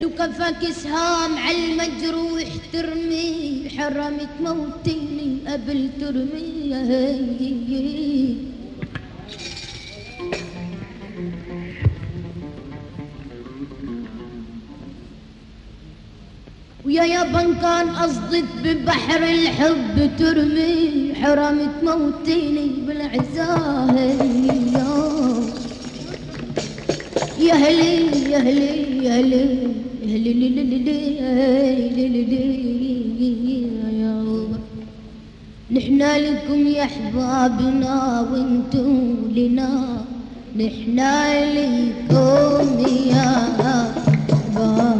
وكفك سهام عالمجروح ترمي، حرمت موتيني قبل ترمي. ويا يابن كان قصدك ببحر الحب ترمي، حرمت موتيني بالعزاه. يا هلي يا هلي يا هلي نحنا لكم يا احبابنا وانتو لنا، نحنا لكم يا احبابنا.